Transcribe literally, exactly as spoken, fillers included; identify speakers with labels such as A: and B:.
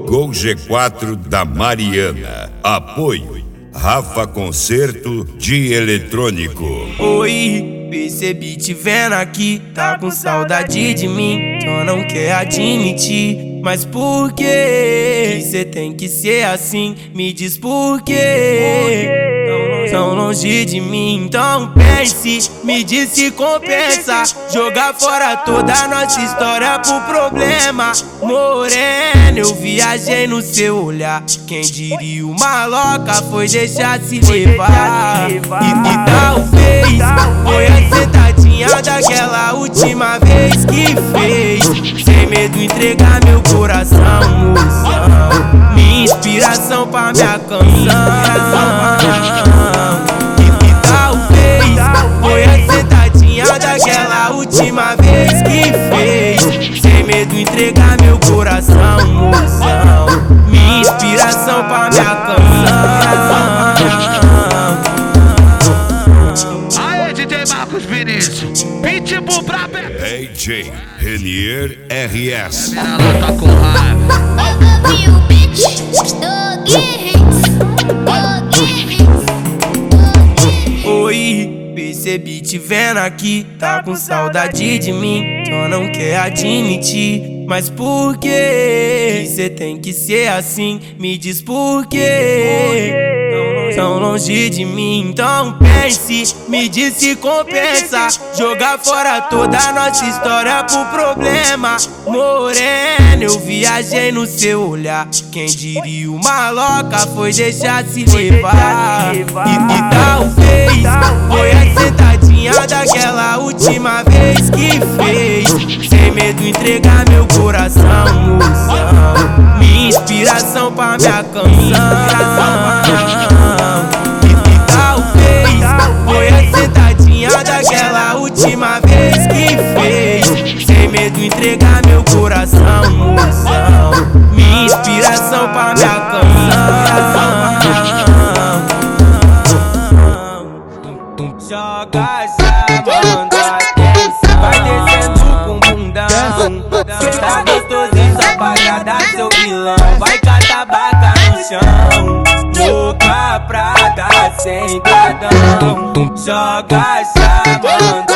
A: Gol G quatro da Mariana. Apoio Rafa Concerto de Eletrônico.
B: Oi, percebi te vendo aqui, tá com saudade de mim, só não quer admitir. Mas por que cê tem que ser assim? Me diz por quê? Tão longe de mim, então pense, me diz se compensa jogar fora toda a nossa história por problema. Morena, eu viajei no seu olhar, quem diria uma louca foi deixar se levar. E, e talvez foi a sentadinha daquela última vez que fez, sem medo entregar meu coração, moção, minha inspiração pra minha canção. E, e talvez foi a sentadinha daquela última vez que fez, sem medo entregar meu coração, moção, minha inspiração pra minha canção.
C: Aê, D J Marcos Vinícius, Pitbull pra B.
A: D J Renier R S.
C: Ela tá com raiva.
B: Oi, percebi te vendo aqui, tá com saudade de mim, só não quer admitir. Mas por que cê tem que ser assim? Me diz por quê? Tão longe de mim, então pense, me diz se compensa jogar fora toda a nossa história por problema. Morena, eu viajei no seu olhar, quem diria uma louca foi deixar se levar. E, e talvez foi a sentadinha daquela última vez que fez, sem medo entregar meu coração, moção, minha inspiração pra minha canção. Foi a sentadinha daquela última vez que fez, sem medo entregar meu coração, moção, minha inspiração pra minha canção. Joga essa banda, vai descendo com bundão. Cê tá gostosinho, só pra agradar seu vilão. Vai catar baca no chão, louca pra dar sem gradão. Joga essa banda,